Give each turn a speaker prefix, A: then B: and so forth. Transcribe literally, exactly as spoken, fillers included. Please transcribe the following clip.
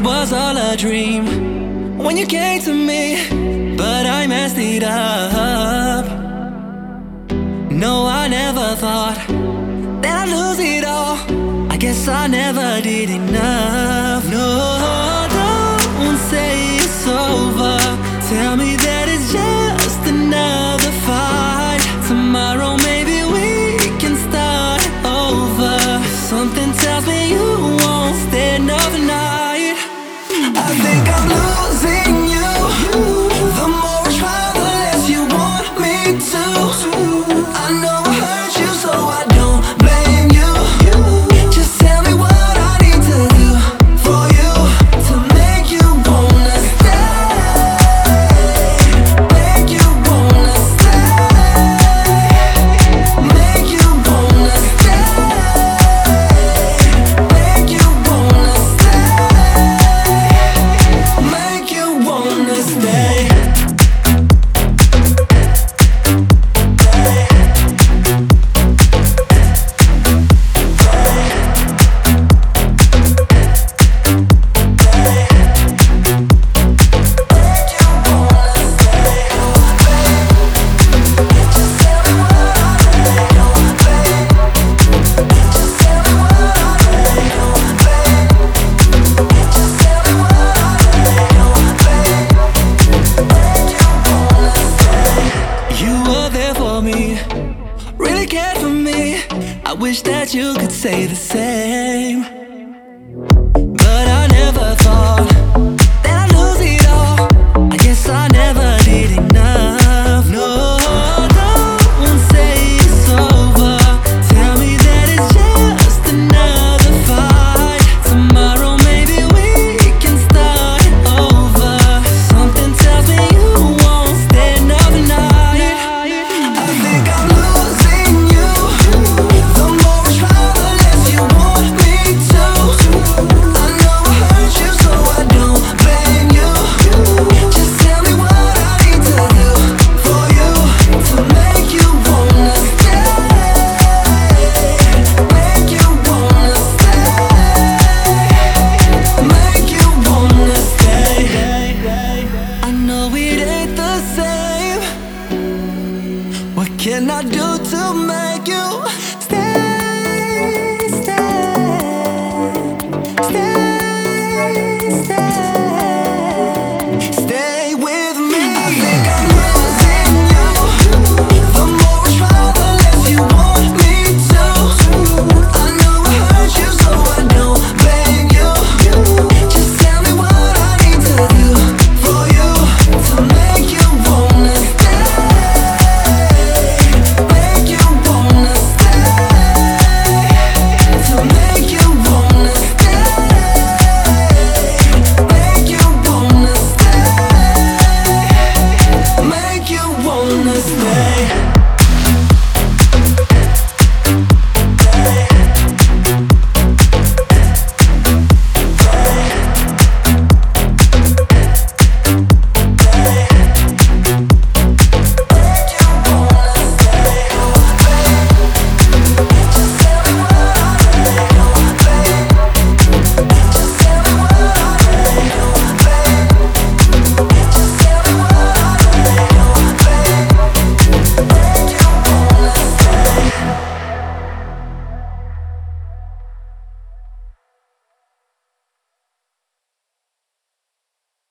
A: it was all a dream when you came to me, but I messed it up. No, I never thought that I'd lose it all. I guess I never did enough. No, don't say it's over. Tell me that it's just another fight. Tomorrow maybe we can start over. Something tells me you won't stay another night. I think I'm losing you. The more I try, the less you want me to. I know I hurt you, so I don't blame you. Just tell me what I need to do for you to make you wanna stay. Make you wanna stay. Make you wanna stay. Make you wanna stay. Make you wanna stay. Really cared for me. I wish that you could say the same, but I never thought that I'd lose it all. I guess I never did enough. No, don't say it's over. Tell me that it's just another fight. Tomorrow maybe we can start over. Something tells me you won't stay another night. I think I'm losing you. The more I try, the less you want me to. I know I hurt you, so I don't blame you. Just tell me what I need to do for you to make you wanna stay. Make you wanna stay. Make you wanna stay. I know it ain't the same. What can I do to make you stay, stay, stay, stay, stay with me? I think I'm losing you. The more I try, the less you want me to. I know I hurt you, so I don't blame you. Just tell me what I need to do for you to make you wanna stay. Make you wanna stay. To make you wanna stay. Make you wanna stay. Make you wanna stay.